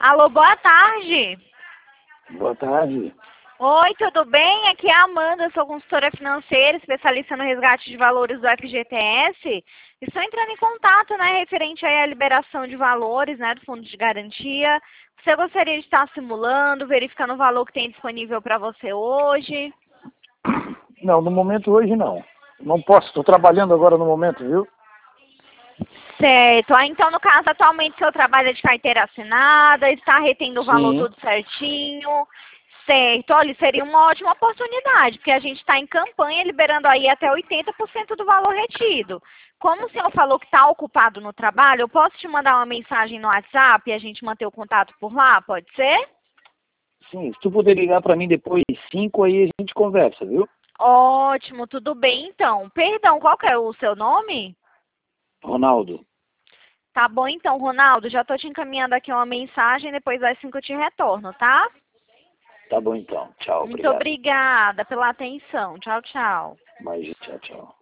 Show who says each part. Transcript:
Speaker 1: Alô, boa tarde.
Speaker 2: Boa tarde.
Speaker 1: Oi, tudo bem? Aqui é a Amanda, sou consultora financeira, especialista no resgate de valores do FGTS. Estou entrando em contato, né, referente aí à liberação de valores, né, do fundo de garantia. Você gostaria de estar simulando, verificando o valor que tem disponível para você hoje?
Speaker 2: Não, no momento hoje não. Não posso, estou trabalhando agora no momento, viu?
Speaker 1: Certo. Então, no caso, atualmente o seu trabalho é de carteira assinada, está retendo o valor
Speaker 2: Sim.
Speaker 1: tudo certinho. Certo. Olha, seria uma ótima oportunidade, porque a gente está em campanha liberando aí até 80% do valor retido. Como o senhor falou que está ocupado no trabalho, eu posso te mandar uma mensagem no WhatsApp e a gente manter o contato por lá, pode ser?
Speaker 2: Sim, se tu puder ligar para mim depois de 5, aí a gente conversa, viu?
Speaker 1: Ótimo, tudo bem então. Perdão, qual que é o seu nome?
Speaker 2: Ronaldo.
Speaker 1: Tá bom então, Ronaldo, já tô te encaminhando aqui uma mensagem, depois das 5 eu te retorno, tá?
Speaker 2: Tá bom então. Tchau,
Speaker 1: Muito
Speaker 2: obrigado.
Speaker 1: obrigada pela atenção. Tchau, tchau.
Speaker 2: Mas tchau, tchau.